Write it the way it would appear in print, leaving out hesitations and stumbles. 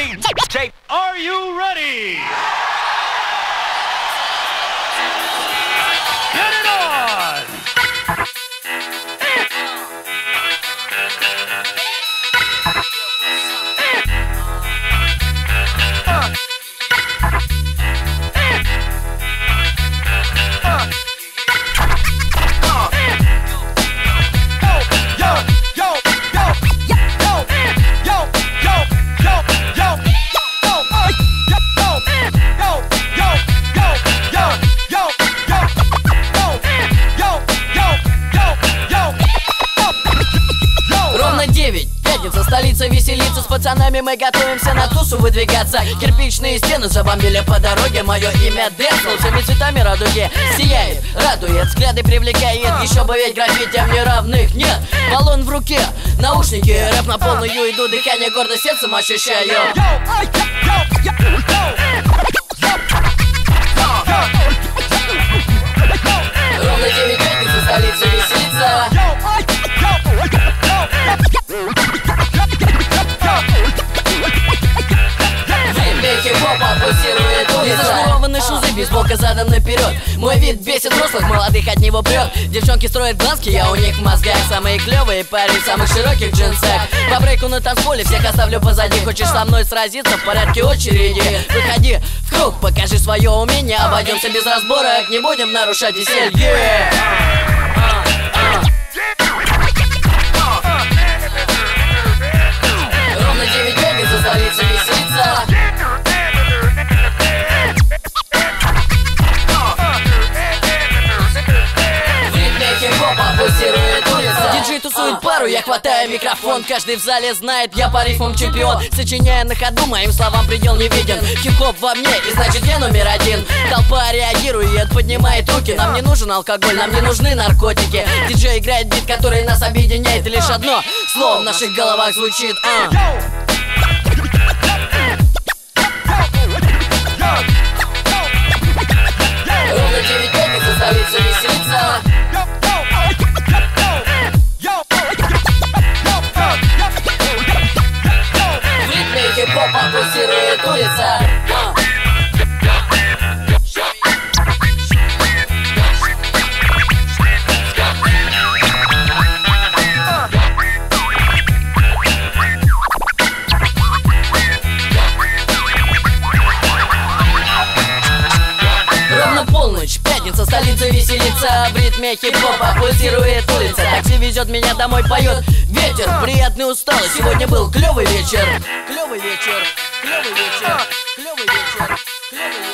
DJ, are you ready? Get it on! Столица веселится, с пацанами мы готовимся на тусу выдвигаться. Кирпичные стены забомбили по дороге, мое имя Дэдпул, всеми цветами радуги сияет, радует, взгляды привлекает. Еще бы ведь граффити мне равных нет. Баллон в руке, наушники, рэп на полную иду, дыхание гордо сердцем ощущаю. Ровно 9 пятница, столица веселится. Незашнурованные шузы, бейсболка задом наперед. Мой вид бесит взрослых, молодых от него прет. Девчонки строят глазки, я у них в мозгах. Самые клевые парни в самых широких джинсах. По брейку на танцполе всех оставлю позади. Хочешь со мной сразиться в порядке очереди? Выходи в круг, покажи свое умение. Обойдемся без разборок, не будем нарушать веселье. Ровно 9 пятница, столица веселится. Диджей тусует пару, я хватаю микрофон. Каждый в зале знает, я по рифмам чемпион. Сочиняя на ходу, моим словам предел не виден. Хип-хоп во мне, и значит я номер один. Толпа реагирует, поднимает руки. Нам не нужен алкоголь, нам не нужны наркотики. Диджей играет бит, который нас объединяет. И лишь одно слово в наших головах звучит. Ровно 9 пятница, столица веселится. Хип-хоп пульсирует улица. Ровно полночь, пятница, столица веселится. В ритме хип-хопа пульсирует улица. Такси везет меня домой, поет ветер. Приятный усталый, сегодня был клевый вечер. Клевый вечер, клевый вечер, клевый вечер, клевый вечер.